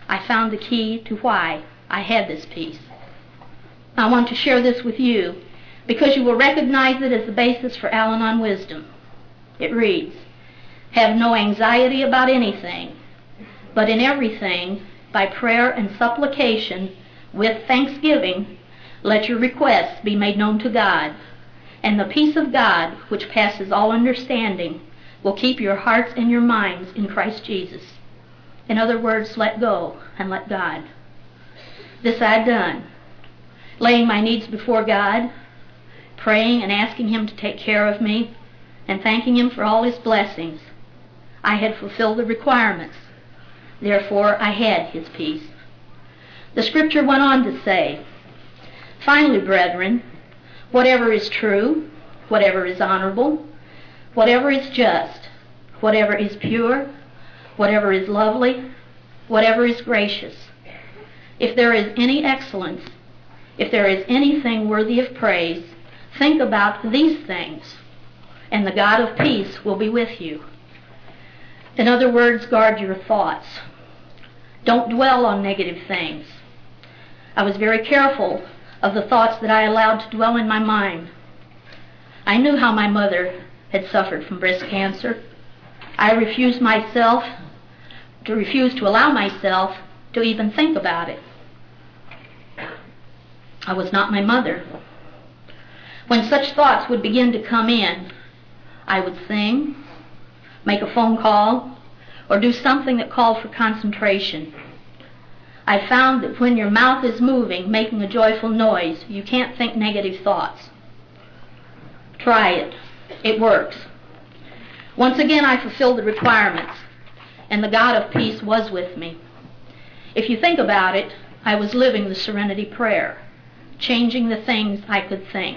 I found the key to why I had this peace. I want to share this with you because you will recognize it as the basis for Al-Anon wisdom. It reads, "Have no anxiety about anything, but in everything, by prayer and supplication, with thanksgiving, let your requests be made known to God, and the peace of God, which passes all understanding, will keep your hearts and your minds in Christ Jesus." In other words, let go and let God. This I had done, laying my needs before God, praying and asking Him to take care of me, and thanking Him for all His blessings. I had fulfilled the requirements. Therefore, I had His peace. The Scripture went on to say, "Finally, brethren, whatever is true, whatever is honorable, whatever is just, whatever is pure, whatever is lovely, whatever is gracious, if there is any excellence, if there is anything worthy of praise, think about these things, and the God of peace will be with you." In other words, guard your thoughts. Don't dwell on negative things. I was very careful of the thoughts that I allowed to dwell in my mind. I knew how my mother had suffered from breast cancer. I refused myself to refuse to allow myself to even think about it. I was not my mother. When such thoughts would begin to come in, I would sing, make a phone call, or do something that called for concentration. I found that when your mouth is moving, making a joyful noise, you can't think negative thoughts. Try it. It works. Once again, I fulfilled the requirements, and the God of peace was with me. If you think about it, I was living the serenity prayer, changing the things I could think.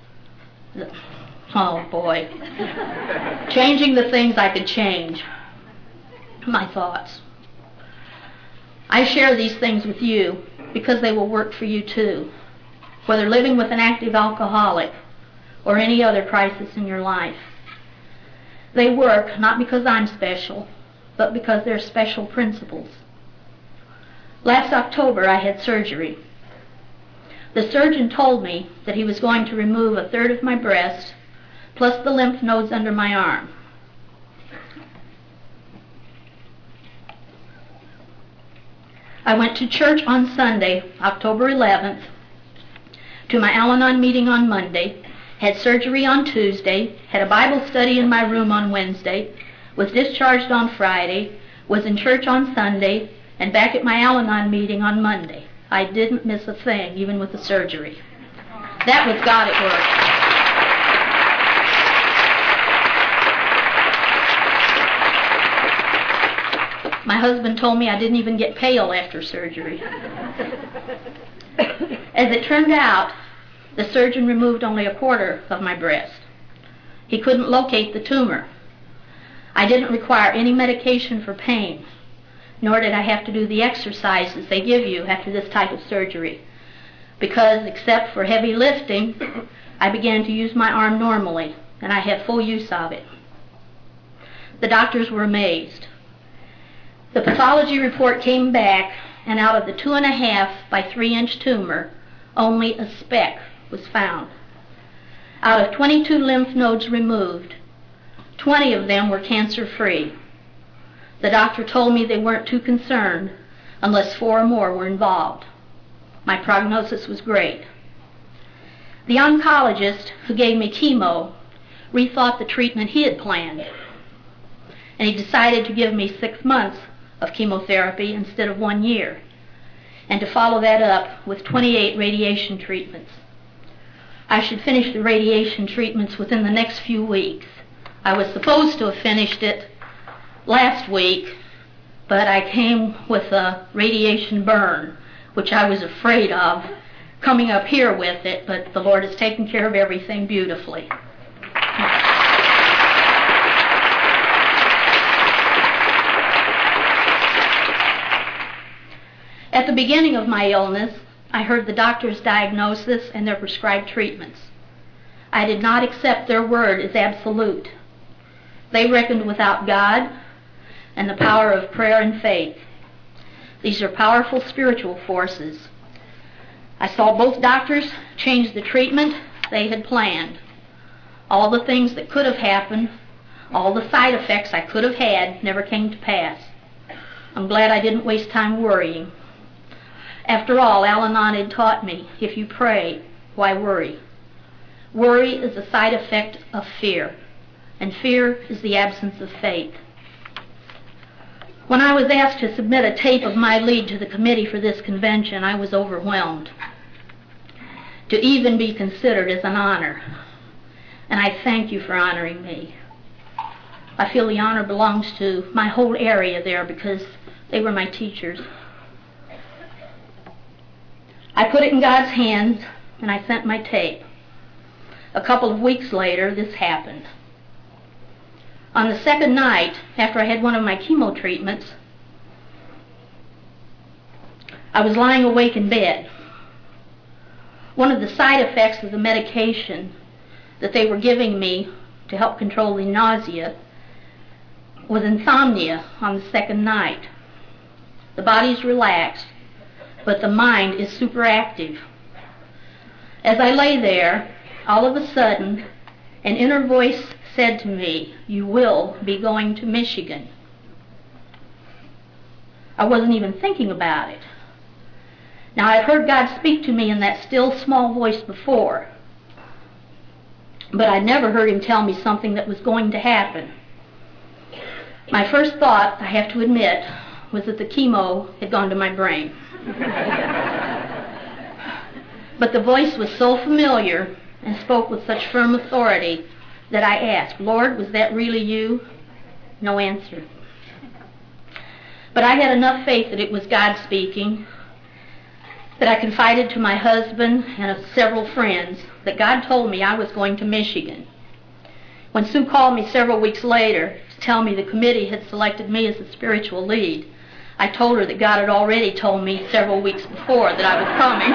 Oh boy. Changing the things I could change. My thoughts. I share these things with you because they will work for you too, whether living with an active alcoholic or any other crisis in your life. They work not because I'm special, but because they're special principles. Last October, I had surgery. The surgeon told me that he was going to remove a third of my breast, plus the lymph nodes under my arm. I went to church on Sunday, October eleventh, to my Al-Anon meeting on Monday, had surgery on Tuesday, had a Bible study in my room on Wednesday, was discharged on Friday, was in church on Sunday, and back at my Al-Anon meeting on Monday. I didn't miss a thing, even with the surgery. That was God at work. My husband told me I didn't even get pale after surgery. As it turned out, the surgeon removed only a quarter of my breast. He couldn't locate the tumor. I didn't require any medication for pain, nor did I have to do the exercises they give you after this type of surgery, because except for heavy lifting, I began to use my arm normally, and I had full use of it. The doctors were amazed. The pathology report came back, and out of the two and a half by three inch tumor, only a speck was found. Out of twenty-two lymph nodes removed, twenty of them were cancer-free. The doctor told me they weren't too concerned unless four or more were involved. My prognosis was great. The oncologist who gave me chemo rethought the treatment he had planned, and he decided to give me six months of chemotherapy instead of one year, and to follow that up with twenty-eight radiation treatments. I should finish the radiation treatments within the next few weeks. I was supposed to have finished it last week, but I came with a radiation burn, which I was afraid of coming up here with it, but the Lord has taken care of everything beautifully. At the beginning of my illness, I heard the doctor's diagnosis and their prescribed treatments. I did not accept their word as absolute. They reckoned without God and the power of prayer and faith. These are powerful spiritual forces. I saw both doctors change the treatment they had planned. All the things that could have happened, all the side effects I could have had, never came to pass. I'm glad I didn't waste time worrying. After all, Al-Anon had taught me, if you pray, why worry? Worry is a side effect of fear, and fear is the absence of faith. When I was asked to submit a tape of my lead to the committee for this convention, I was overwhelmed. To even be considered is an honor, and I thank you for honoring me. I feel the honor belongs to my whole area there because they were my teachers. I put it in God's hands, and I sent my tape. A couple of weeks later, this happened. On the second night, after I had one of my chemo treatments, I was lying awake in bed. One of the side effects of the medication that they were giving me to help control the nausea was insomnia on the second night. The body's relaxed, but the mind is super active. As I lay there, all of a sudden, an inner voice said to me, "You will be going to Michigan." I wasn't even thinking about it. Now, I've heard God speak to me in that still small voice before, but I'd never heard him tell me something that was going to happen. My first thought, I have to admit, was that the chemo had gone to my brain. But the voice was so familiar and spoke with such firm authority that I asked, "Lord, was that really you?" No answer. But I had enough faith that it was God speaking, that I confided to my husband and several friends that God told me I was going to Michigan. When Sue called me several weeks later to tell me the committee had selected me as the spiritual lead, I told her that God had already told me several weeks before that I was coming.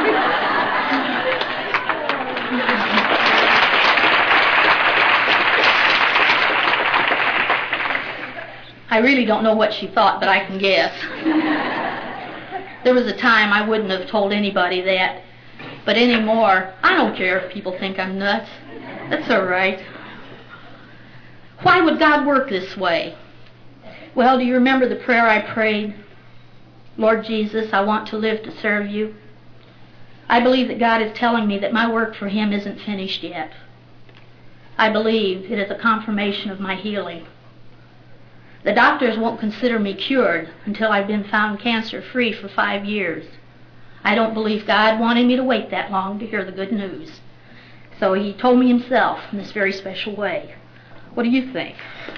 I really don't know what she thought, but I can guess. There was a time I wouldn't have told anybody that, but anymore, I don't care if people think I'm nuts. That's all right. Why would God work this way? Well, do you remember the prayer I prayed? Lord Jesus, I want to live to serve you. I believe that God is telling me that my work for him isn't finished yet. I believe it is a confirmation of my healing. The doctors won't consider me cured until I've been found cancer-free for five years. I don't believe God wanted me to wait that long to hear the good news. So he told me himself in this very special way. What do you think?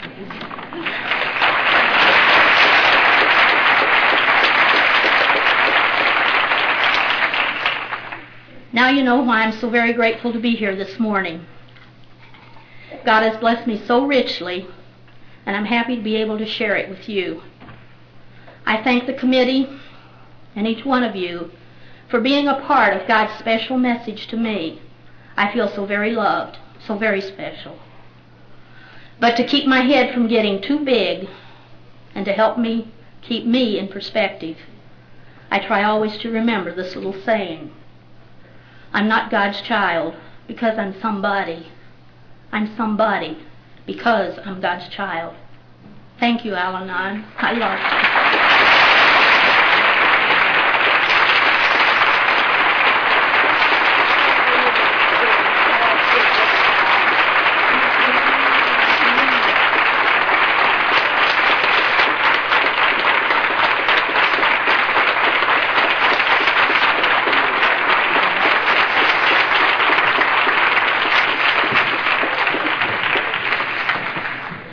Now you know why I'm so very grateful to be here this morning. God has blessed me so richly, and I'm happy to be able to share it with you. I thank the committee and each one of you for being a part of God's special message to me. I feel so very loved, so very special. But to keep my head from getting too big and to help me keep me in perspective, I try always to remember this little saying. I'm not God's child because I'm somebody. I'm somebody because I'm God's child. Thank you, Al-Anon. I love you.